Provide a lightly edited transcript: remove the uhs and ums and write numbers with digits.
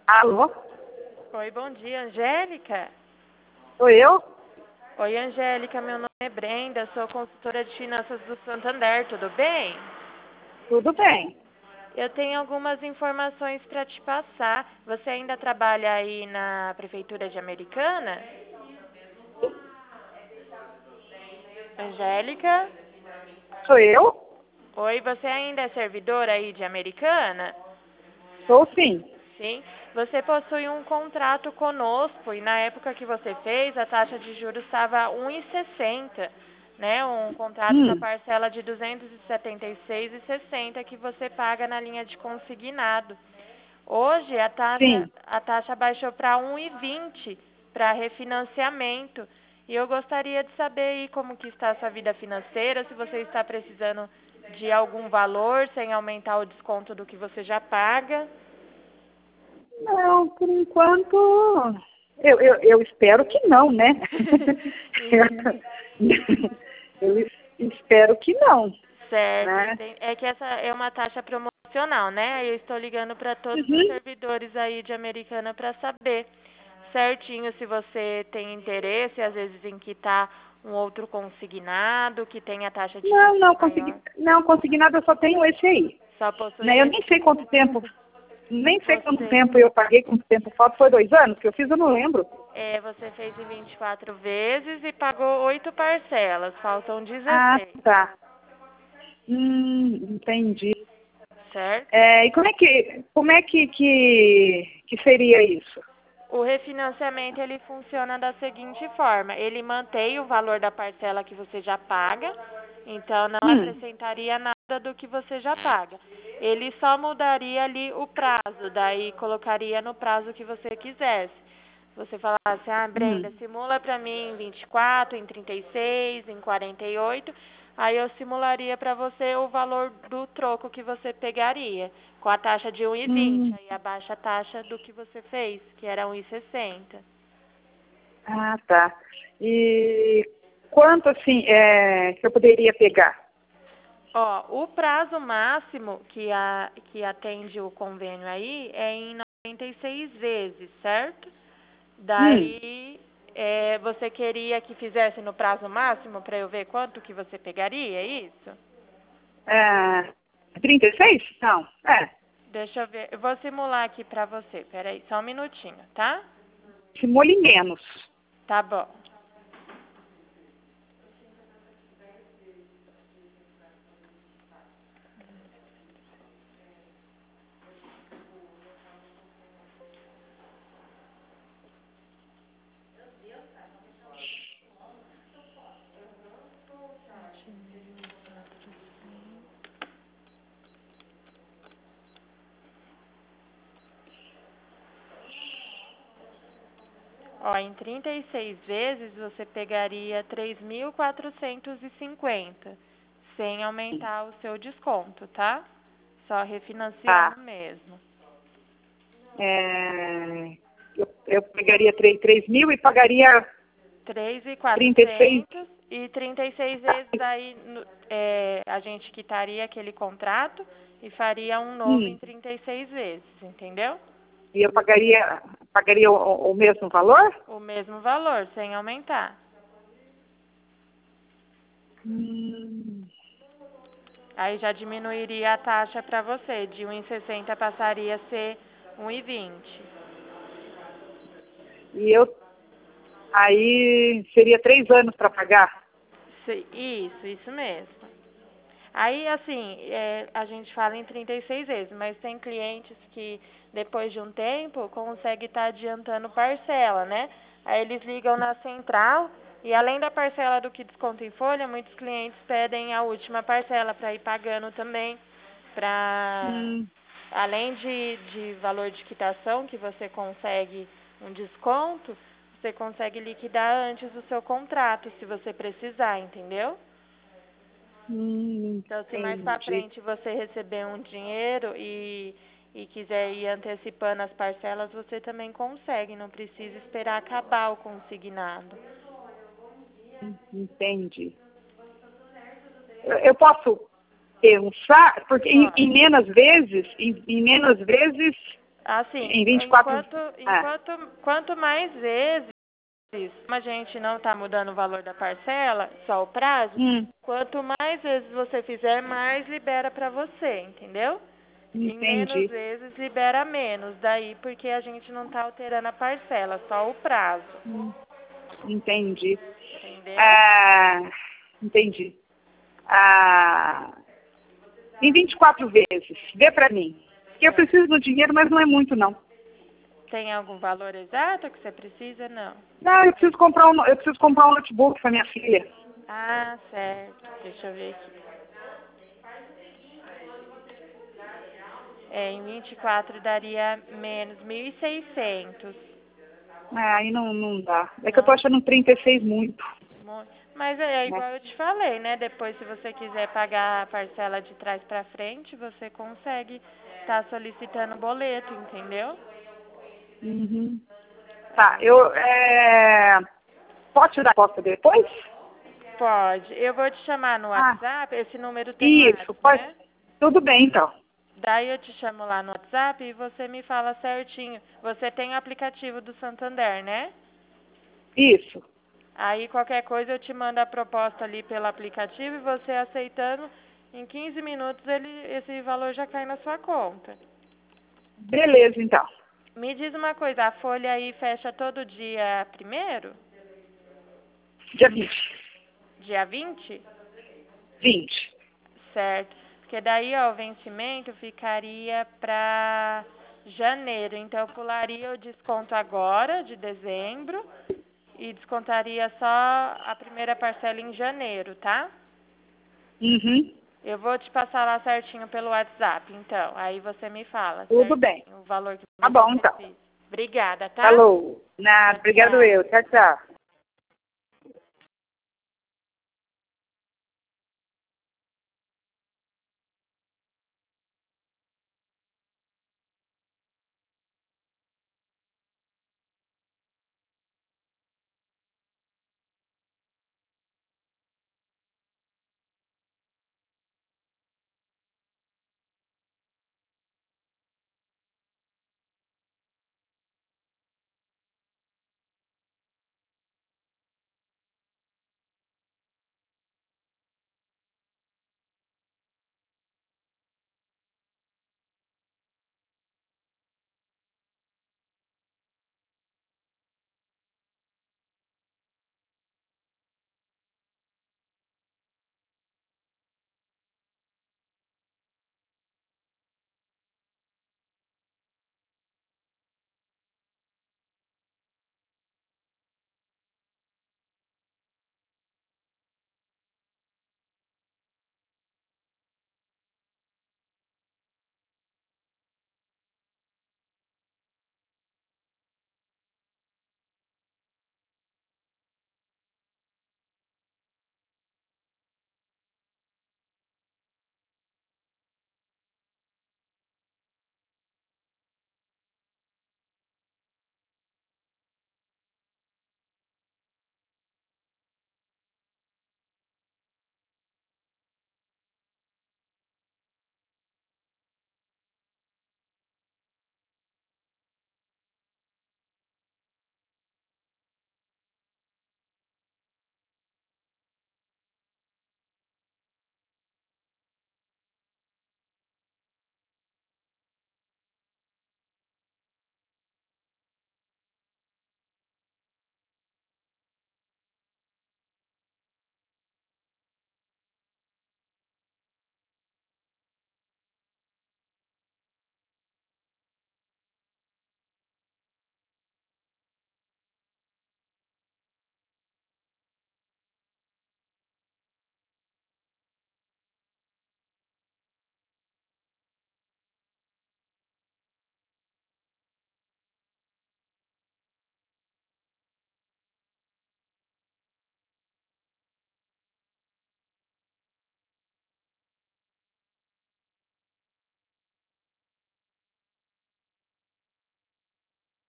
Alô? Oi, bom dia, Angélica. Sou eu? Oi, Angélica, meu nome é Brenda, sou consultora de finanças do Santander, tudo bem? Tudo bem. Eu tenho algumas informações para te passar. Você ainda trabalha aí na Prefeitura de Americana? Angélica? Sou eu? Oi, você ainda é servidora aí de Americana? Sou sim. Sim. Você possui um contrato conosco e na época que você fez, a taxa de juros estava 1,60, né? Um contrato com a parcela de 276,60 que você paga na linha de consignado. Hoje Sim. a taxa baixou para 1,20 para refinanciamento. E eu gostaria de saber aí como que está a sua vida financeira, se você está precisando de algum valor sem aumentar o desconto do que você já paga. Não, por enquanto, eu espero que não, né? Eu espero que não, Certo, né? é que essa é uma taxa promocional, né? Eu estou ligando para todos os Uhum. servidores aí de Americana para saber certinho se você tem interesse, às vezes, em quitar um outro consignado que tenha taxa de juros maior. Não consegui nada, eu só tenho esse aí. Só possui Né? Eu nem esse. sei quanto tempo, nem sei quanto Você, tempo eu paguei, quanto tempo falta, foi 2 anos que eu fiz, eu não lembro. você fez em 24 vezes e pagou 8 parcelas, faltam Ah, 16, tá. Entendi. certo? E como é que seria isso? O refinanciamento ele funciona da seguinte forma: ele mantém o valor da parcela que você já paga, então não acrescentaria nada do que você já paga. Ele só mudaria ali o prazo, daí colocaria no prazo que você quisesse. Você falasse, Brenda, simula para mim em 24, em 36, em 48, aí eu simularia para você o valor do troco que você pegaria, com a taxa de 1,20, aí abaixa a taxa do que você fez, que era 1,60. Ah, tá. E quanto, assim, que eu poderia pegar? Ó, o prazo máximo que atende o convênio aí é em 96 vezes, certo? Daí, você queria que fizesse no prazo máximo para eu ver quanto que você pegaria, é isso? 36? Não. Deixa eu ver, eu vou simular aqui para você, peraí, só um minutinho, tá? Simule menos. Tá bom. Ó, em 36 vezes você pegaria 3.450, sem aumentar o seu desconto, tá? Só refinanciando Tá. mesmo. Eu pegaria 3 mil e pagaria 36. 3.400 e 36 vezes aí a gente quitaria aquele contrato e faria um novo em 36 vezes, entendeu? E eu pagaria o mesmo valor? O mesmo valor, sem aumentar. Aí já diminuiria a taxa para você, de 1,60 passaria a ser 1,20. Aí seria 3 anos para pagar? Isso mesmo. Aí, assim, a gente fala em 36 vezes, mas tem clientes que, depois de um tempo, conseguem estar adiantando parcela, né? Aí eles ligam na central e, além da parcela do que desconta em folha, muitos clientes pedem a última parcela para ir pagando também, além de valor de quitação, que você consegue um desconto, você consegue liquidar antes do seu contrato, se você precisar, entendeu? Então, se mais para Entendi. frente você receber um dinheiro e quiser ir antecipando as parcelas, você também consegue, não precisa esperar acabar o consignado. Entendi. Eu posso pensar, porque em Pode. menos vezes, em menos vezes Assim, Em 24... quanto mais vezes, como a gente não está mudando o valor da parcela, só o prazo, quanto mais vezes você fizer, mais libera para você, entendeu? E menos Entendi. vezes libera menos, daí porque a gente não está alterando a parcela, só o prazo. Entendi. Entendeu? Entendi. Em 24 vezes, vê pra mim. Porque eu preciso do dinheiro, mas não é muito, não. Tem algum valor exato que você precisa? Não. Não, eu preciso comprar um notebook pra minha filha. Ah, certo. Deixa eu ver aqui. Em 24 daria menos 1.600. Aí não dá. É que eu tô achando 36 muito. Mas é Né? igual eu te falei, né? Depois, se você quiser pagar a parcela de trás pra frente, você consegue estar solicitando boleto, entendeu? Uhum. Tá, pode te dar a resposta depois? Pode. Eu vou te chamar no WhatsApp. Esse número tem Isso, WhatsApp, pode. né? Tudo bem, então. Daí eu te chamo lá no WhatsApp e você me fala certinho. Você tem o aplicativo do Santander, né? Isso. Aí qualquer coisa eu te mando a proposta ali pelo aplicativo e você aceitando, em 15 minutos esse valor já cai na sua conta. Beleza, então. Me diz uma coisa, a folha aí fecha todo dia 1º? Dia 20. Dia 20? 20. Certo. Porque daí, ó, o vencimento ficaria para janeiro. Então eu pularia o desconto agora, de dezembro, e descontaria só a primeira parcela em janeiro, tá? Uhum. Eu vou te passar lá certinho pelo WhatsApp, então. Aí você me fala Tudo bem. certinho o valor que Tá você bom, então. precisa. Obrigada, tá? Falou. Tchau, Obrigado tchau. eu. Tchau, tchau.